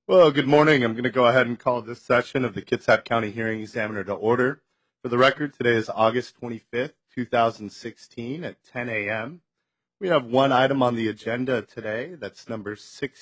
Well, good morning. I'm going to go ahead and call this session of the Kitsap County Hearing Examiner to order. For the record, today is August 25th, 2016 at 10 a.m. We have one item on the agenda today. That's number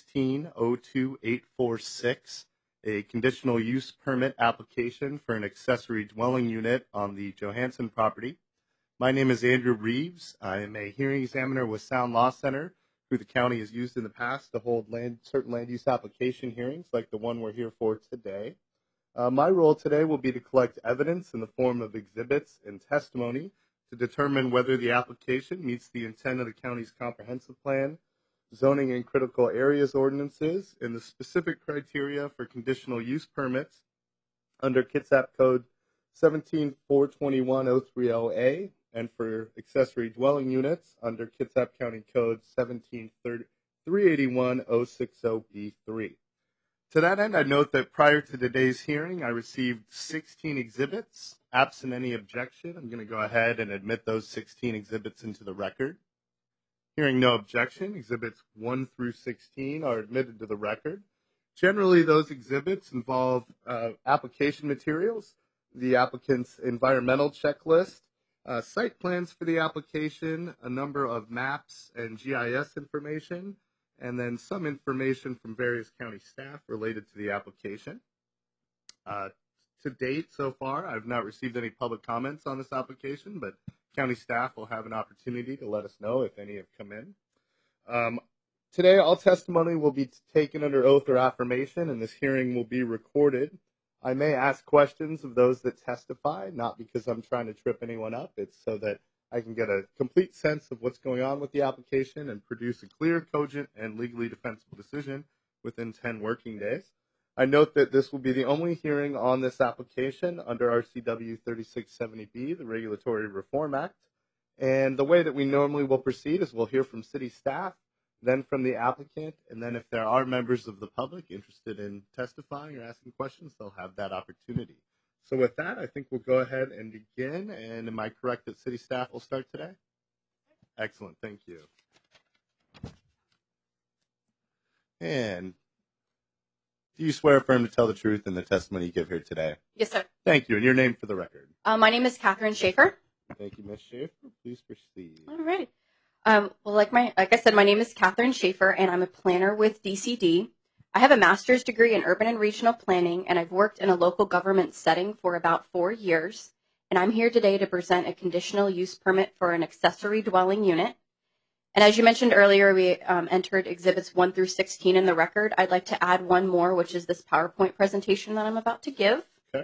1602846, a conditional use permit application for an accessory dwelling unit on the Johansson property. My name is Andrew Reeves. I am a hearing examiner with Sound Law Center, who the county has used in the past to hold certain land use application hearings like the one we're here for today. My role today will be to collect evidence in the form of exhibits and testimony to determine whether the application meets the intent of the county's comprehensive plan, zoning and critical areas ordinances, and the specific criteria for conditional use permits under Kitsap Code 17421.030A and for accessory dwelling units under Kitsap County Code 17381.060B3. To that end, I note that prior to today's hearing, I received 16 exhibits. Absent any objection, I'm going to go ahead and admit those 16 exhibits into the record. Hearing no objection, exhibits 1 through 16 are admitted to the record. Generally, those exhibits involve application materials, the applicant's environmental checklist, site plans for the application, a number of maps and GIS information, and then some information from various county staff related to the application. To date, so far, I've not received any public comments on this application, but county staff will have an opportunity to let us know if any have come in. Today, all testimony will be taken under oath or affirmation, and this hearing will be recorded. I may ask questions of those that testify, not because I'm trying to trip anyone up. It's so that I can get a complete sense of what's going on with the application and produce a clear, cogent, and legally defensible decision within 10 working days. I note that this will be the only hearing on this application under RCW 3670B, the Regulatory Reform Act. And the way that we normally will proceed is we'll hear from city staff, then from the applicant, and then if there are members of the public interested in testifying or asking questions, they'll have that opportunity. So with that, I think we'll go ahead and begin. And am I correct that city staff will start today? Excellent, thank you. And do you swear affirm to tell the truth in the testimony you give here today? Yes, sir. Thank you, and your name for the record. My name is Catherine Schaefer. Thank you, Ms. Schaefer. Please proceed. All right. Well, like I said, my name is Catherine Schaefer, and I'm a planner with DCD. I have a master's degree in urban and regional planning, and I've worked in a local government setting for about 4 years. And I'm here today to present a conditional use permit for an accessory dwelling unit. And as you mentioned earlier, we entered exhibits 1 through 16 in the record. I'd like to add one more, which is this PowerPoint presentation that I'm about to give. Okay.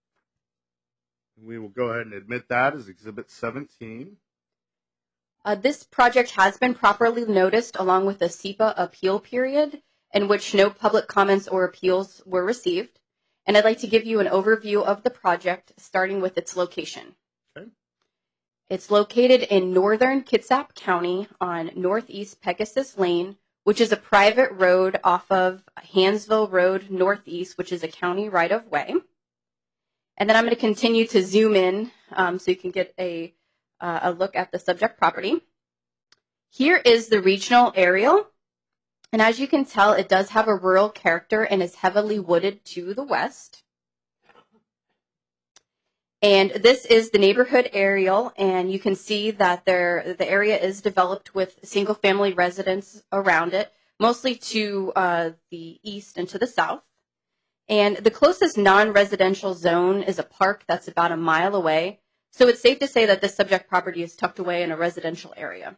We will go ahead and admit that as exhibit 17. This project has been properly noticed along with a SEPA appeal period in which no public comments or appeals were received. And I'd like to give you an overview of the project, starting with its location. Okay. It's located in northern Kitsap County on Northeast Pegasus Lane, which is a private road off of Hansville Road Northeast, which is a county right-of-way. And then I'm going to continue to zoom in so you can get a look at the subject property. Here is the regional aerial. And as you can tell, it does have a rural character and is heavily wooded to the west. And this is the neighborhood aerial, and you can see that the area is developed with single-family residents around it, mostly to the east and to the south. And the closest non-residential zone is a park that's about a mile away. So it's safe to say that this subject property is tucked away in a residential area.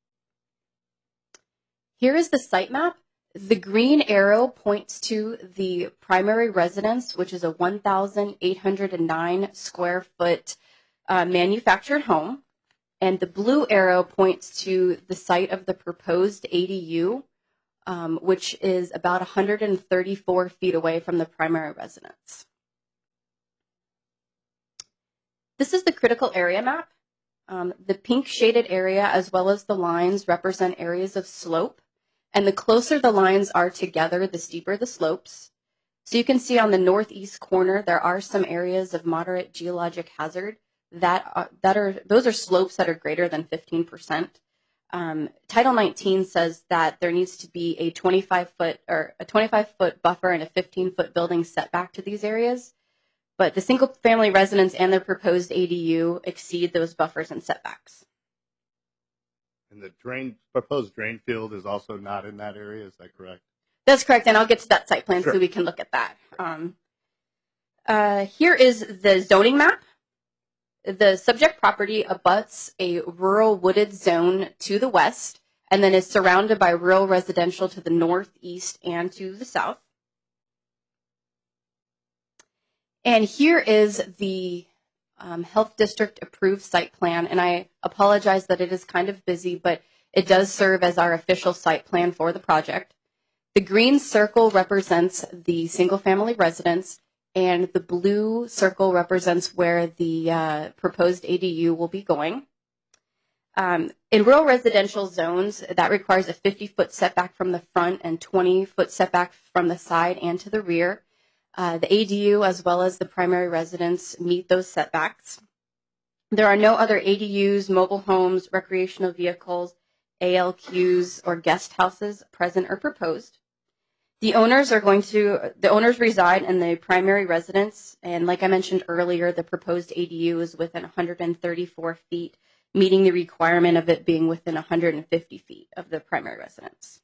Here is the site map. The green arrow points to the primary residence, which is a 1,809 square foot manufactured home. And the blue arrow points to the site of the proposed ADU, which is about 134 feet away from the primary residence. This is the critical area map. The pink shaded area as well as the lines represent areas of slope. And the closer the lines are together, the steeper the slopes. So you can see on the northeast corner, there are some areas of moderate geologic hazard those are slopes that are greater than 15%. Title 19 says that there needs to be a 25-foot buffer and a 15-foot building setback to these areas. But the single-family residence and their proposed ADU exceed those buffers and setbacks. And the proposed drain field is also not in that area. Is that correct? That's correct, and I'll get to that site plan Sure. so we can look at that. Here is the zoning map. The subject property abuts a rural wooded zone to the west and then is surrounded by rural residential to the northeast and to the south. And here is the Health District approved site plan, and I apologize that it is kind of busy, but it does serve as our official site plan for the project. The green circle represents the single-family residence, and the blue circle represents where the proposed ADU will be going. In rural residential zones, that requires a 50-foot setback from the front and 20-foot setback from the side and to the rear. The ADU, as well as the primary residence, meet those setbacks. There are no other ADUs, mobile homes, recreational vehicles, ALQs, or guest houses present or proposed. The owners reside in the primary residence, and like I mentioned earlier, the proposed ADU is within 134 feet, meeting the requirement of it being within 150 feet of the primary residence.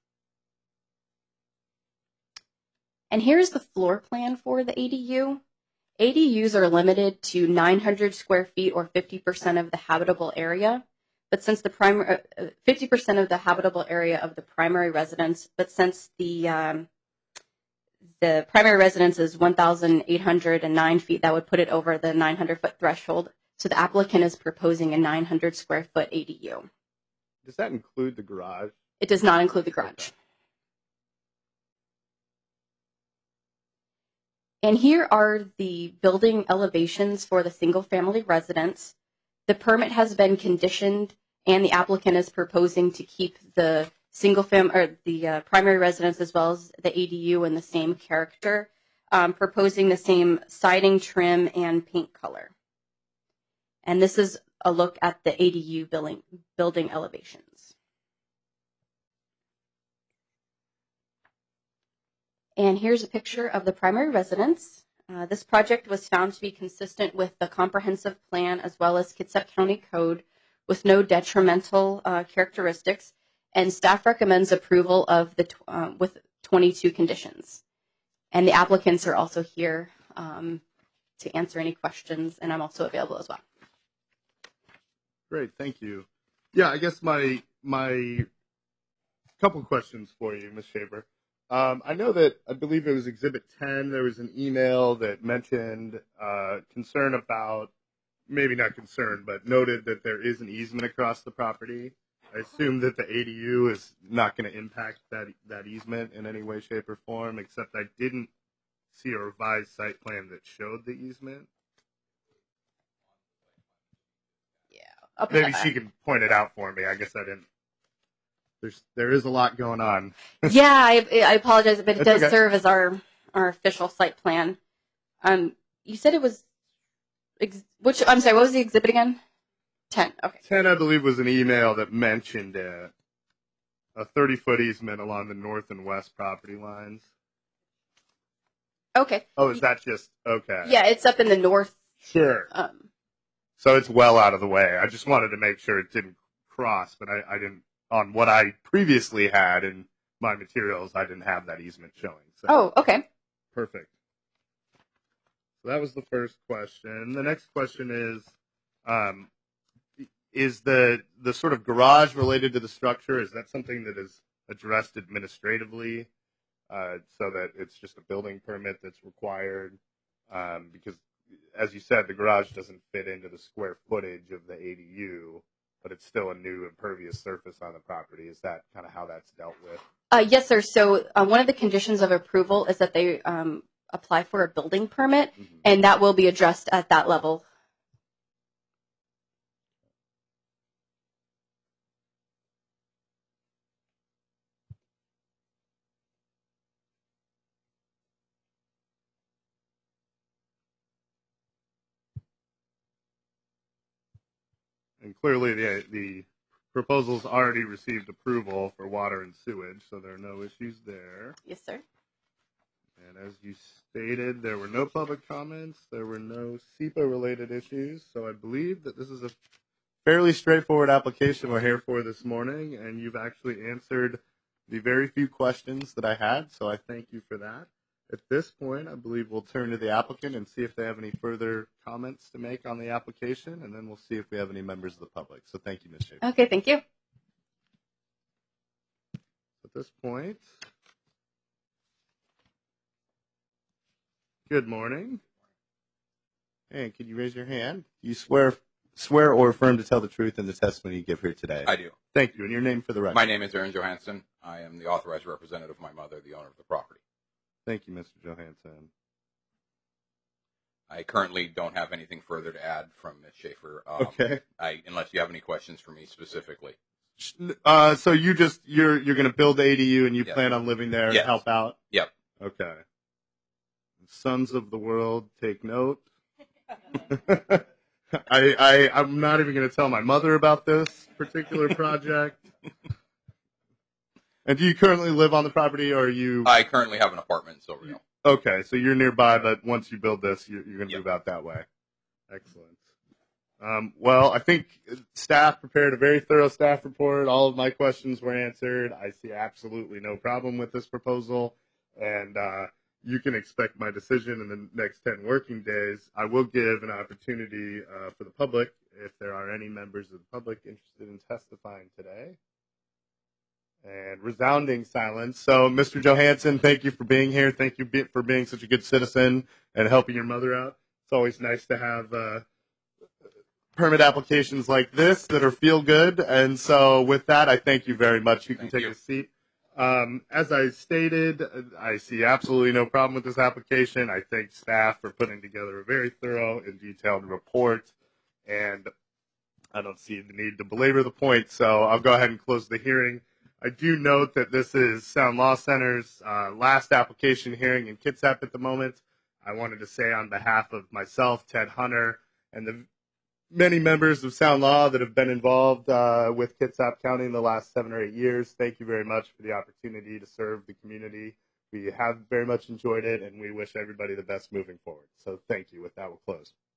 And here's the floor plan for the ADU. ADUs are limited to 900 square feet or 50% of the habitable area. But since the 50% of the habitable area of the primary residence, but since the primary residence is 1,809 feet, that would put it over the 900-foot threshold. So the applicant is proposing a 900 square foot ADU. Does that include the garage? It does not include the garage. Okay. And here are the building elevations for the single-family residence. The permit has been conditioned, and the applicant is proposing to keep the primary residence as well as the ADU in the same character, proposing the same siding, trim, and paint color. And this is a look at the ADU building elevations. And here's a picture of the primary residence. This project was found to be consistent with the comprehensive plan as well as Kitsap County Code with no detrimental characteristics, and staff recommends approval of with 22 conditions. And the applicants are also here to answer any questions, and I'm also available as well. Great, thank you. Yeah, I guess my couple questions for you, Ms. Shaver. I know that I believe it was Exhibit 10. There was an email that mentioned concern about, maybe not concern, but noted that there is an easement across the property. I assume that the ADU is not going to impact that easement in any way, shape, or form, except I didn't see a revised site plan that showed the easement. Yeah. Maybe she can point it out for me. I guess I didn't. There is a lot going on. Yeah, I apologize, but it That's does okay. serve as our official site plan. You said it was I'm sorry, what was the exhibit again? 10. Okay. 10, I believe, was an email that mentioned a 30-foot easement along the north and west property lines. Okay. Oh, is that just okay? Yeah, it's up in the north. Sure. So it's well out of the way. I just wanted to make sure it didn't cross, but I didn't. On what I previously had in my materials, I didn't have that easement showing. So. Oh, okay. Perfect. So that was the first question. The next question is the sort of garage related to the structure? Is that something that is addressed administratively, so that it's just a building permit that's required? Because, as you said, the garage doesn't fit into the square footage of the ADU, but it's still a new impervious surface on the property. Is that kind of how that's dealt with? Yes, sir. So one of the conditions of approval is that they apply for a building permit, and that will be addressed at that level. And clearly the proposal's already received approval for water and sewage, so there are no issues there. Yes, sir. And as you stated, there were no public comments, there were no SEPA-related issues, so I believe that this is a fairly straightforward application we're here for this morning, and you've actually answered the very few questions that I had, so I thank you for that. At this point, I believe we'll turn to the applicant and see if they have any further comments to make on the application, and then we'll see if we have any members of the public. So thank you, Ms. Schaefer. Okay, thank you. At this point, good morning. And can you raise your hand? Do you swear or affirm to tell the truth in the testimony you give here today? I do. Thank you. And your name for the record? My name is Aaron Johansson. I am the authorized representative of my mother, the owner of the property. Thank you, Mr. Johansson. I currently don't have anything further to add from Ms. Schaefer. Okay. Unless you have any questions for me specifically. So you're going to build the ADU and you Yes. plan on living there and Yes. help out? Yep. Okay. Sons of the world, take note. I'm not even going to tell my mother about this particular project. And do you currently live on the property, or are you? I currently have an apartment in Silver Hill. Okay, so you're nearby, but once you build this, you're going to Yep. move out that way. Excellent. Well, I think staff prepared a very thorough staff report. All of my questions were answered. I see absolutely no problem with this proposal, and you can expect my decision in the next 10 working days. I will give an opportunity for the public, if there are any members of the public interested in testifying today. And resounding silence. So, Mr. Johansson, thank you for being here. Thank you for being such a good citizen and helping your mother out. It's always nice to have permit applications like this that are feel good. And so, with that, I thank you very much. You can take a seat. As I stated, I see absolutely no problem with this application. I thank staff for putting together a very thorough and detailed report. And I don't see the need to belabor the point, so I'll go ahead and close the hearing. I do note that this is Sound Law Center's last application hearing in Kitsap at the moment. I wanted to say on behalf of myself, Ted Hunter, and the many members of Sound Law that have been involved with Kitsap County in the last 7 or 8 years, thank you very much for the opportunity to serve the community. We have very much enjoyed it, and we wish everybody the best moving forward. So thank you. With that, we'll close.